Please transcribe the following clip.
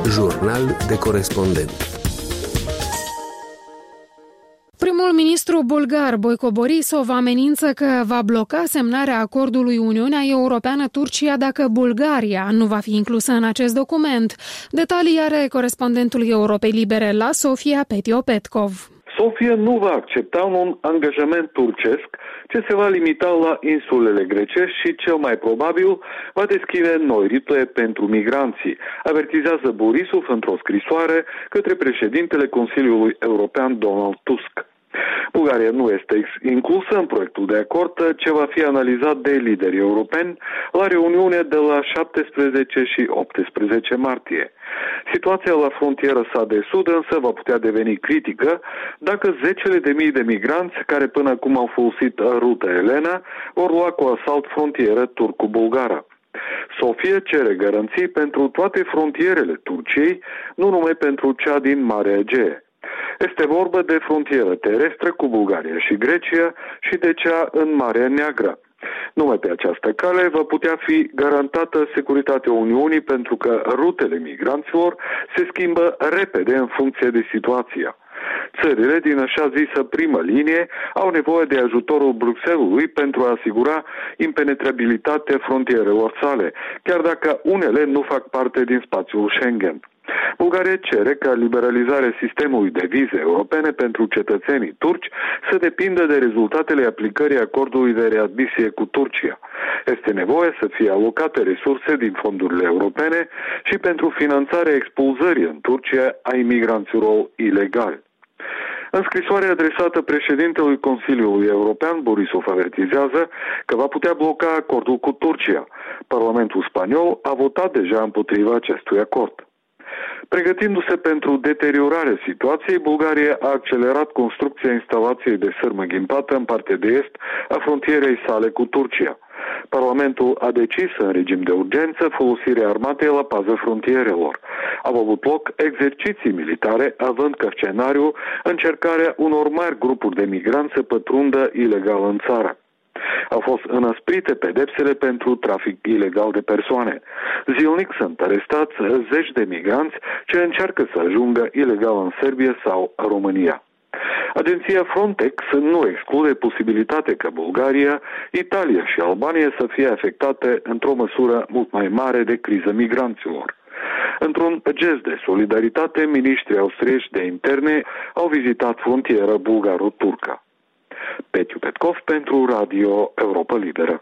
Jurnal de corespondent. Primul ministru bulgar, Boico Borisov, amenință că va bloca semnarea acordului Uniunea Europeană-Turcia dacă Bulgaria nu va fi inclusă în acest document. Detalii are corespondentul Europei Libere la Sofia, Petio Petkov. Sofia nu va accepta un angajament turcesc ce se va limita la insulele grecești și cel mai probabil va deschide noi rute pentru migranții, avertizează Borisov într-o scrisoare către președintele Consiliului European Donald Tusk. Bulgaria nu este inclusă în proiectul de acord ce va fi analizat de liderii europeni la reuniune de la 17 și 18 martie. Situația la frontiera sa de sud însă va putea deveni critică dacă zecile de mii de migranți care până acum au folosit ruta Elena vor lua cu asalt frontieră turco-bulgară. Sofia cere garanții pentru toate frontierele Turciei, nu numai pentru cea din Marea Egee. Este vorba de frontieră terestră cu Bulgaria și Grecia și de cea în Marea Neagră. Numai pe această cale va putea fi garantată securitatea Uniunii pentru că rutele migranților se schimbă repede în funcție de situația. Țările din așa zisă primă linie au nevoie de ajutorul Bruxellesului pentru a asigura impenetrabilitatea frontierelor sale, chiar dacă unele nu fac parte din spațiul Schengen. Bulgaria cere ca liberalizarea sistemului de vize europene pentru cetățenii turci să depindă de rezultatele aplicării acordului de readmisie cu Turcia. Este nevoie să fie alocate resurse din fondurile europene și pentru finanțarea expulzării în Turcia a imigranților ilegali. În scrisoare adresată președintelui Consiliului European, Borisov avertizează că va putea bloca acordul cu Turcia. Parlamentul spaniol a votat deja împotriva acestui acord. Pregătindu-se pentru deteriorarea situației, Bulgaria a accelerat construcția instalației de sârmă ghimpată în partea de est a frontierei sale cu Turcia. Parlamentul a decis în regim de urgență folosirea armatei la pază frontierelor. Au avut loc exerciții militare, având ca scenariu încercarea unor mari grupuri de migranți să pătrundă ilegal în țară. Au fost înăsprite pedepsele pentru trafic ilegal de persoane. Zilnic sunt arestați zeci de migranți ce încearcă să ajungă ilegal în Serbia sau România. Agenția Frontex nu exclude posibilitatea ca Bulgaria, Italia și Albania să fie afectate într-o măsură mult mai mare de criză migranților. Într-un gest de solidaritate, miniștrii austrieci de interne au vizitat frontiera bulgaro-turcă. Petio Petkov pentru Radio Europa Liberă.